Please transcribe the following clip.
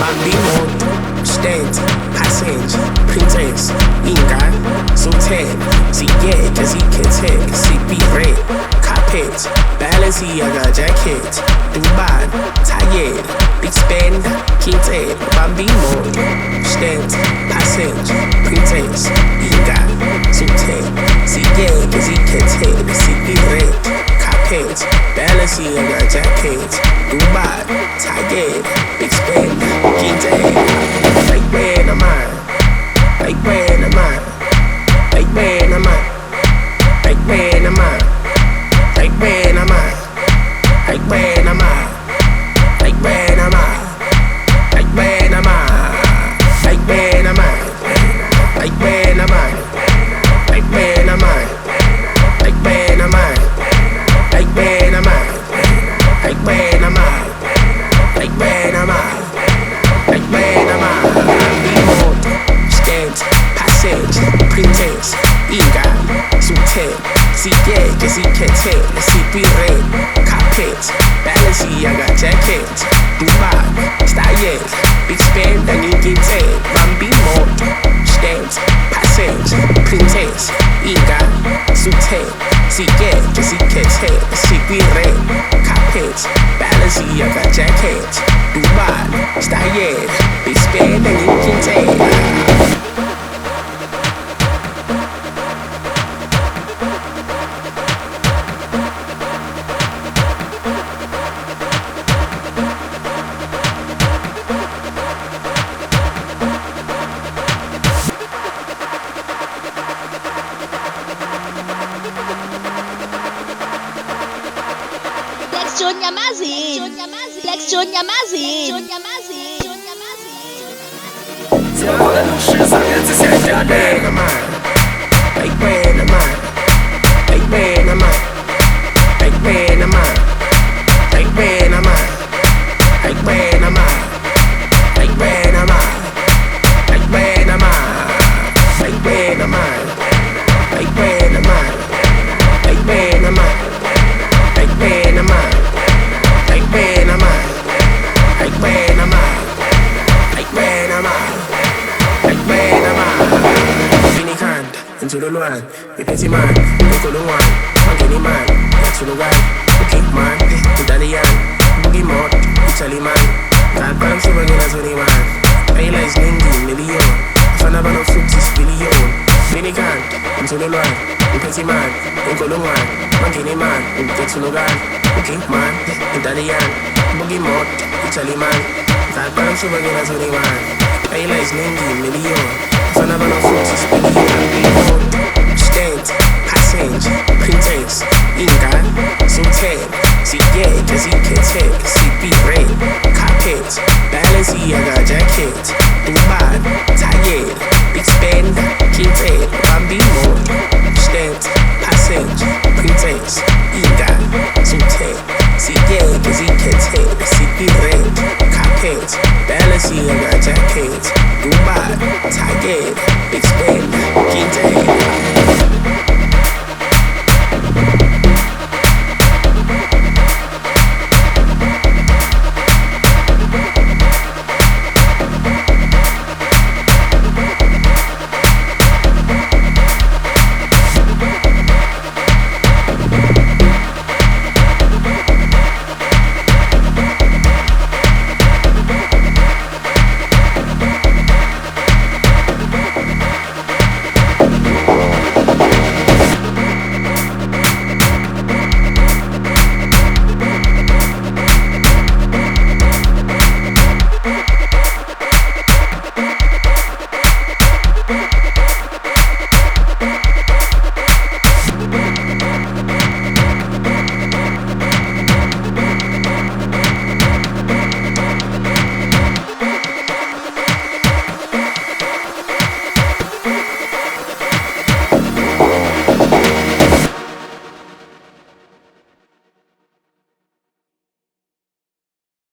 bambino, stente, passage, princess, inga, sultan, sigue, zikete, sipire, carpet, Balenciaga jacket, Dubai, tired, big spend, kinte, bambino, stente, passage, princess, inga, sultan, sigue, zikete, sipire, carpet, Balenciaga jacket, Dubai, tired, big spend, kinte, like when I'm on, like when I'm on, like when I'm on, like when I'm on, like when I'm on, like when I'm on, like when I'm on, like when I'm on, like when I'm on, like when I'm on, like when I'm on, like when I'm on, like when I'm on, like when I'm on, like when I'm on, like when I'm on, remote, stance, passage, princess, inga, sultan, sigue, zikete, sipire, carpet, Balenciaga jacket, Dubai, style, big spend and kinte, bambino, stance, passage, princess, inga, sultan, sigue, zikete, sipire, carpet, Balenciaga jacket, Dubai, style, big spend and kinte. Flex Junior Mazzi. 结婚13年之前家的。 Like when I'm on, like when I'm on, like when I'm on, like when I'm on, like when I'm on, like when I'm on, like when I'm on, like when I'm on, like when I'm on, like when I'm on, like when I'm on, like when I'm on, like when I'm on, like when I'm on, like when I'm on. Fini can't into the one, the petty man, the good one, funky man, that's to the right, okay man, Italian, boogie mod, Italy man, that band so again as any man, I realize million, if I never know 50 billion, Fini can't into the one, the petty man, the good one, funky man, that's to the right, okay man, Italian, boogie mod, Italy man, that band so again as any man, I realize million. If I never know 50 billion, stance, passage, princess, inga, sultan, sigue, zikete, sipire, carpet, Balenciaga jacket, Dubai, tired, big spend, kinte, bambino, stance, passage, princess, inga, sultan, sigue, zikete, sipire, carpet, Balenciaga jacket, Dubai, tired, big spend, kinte.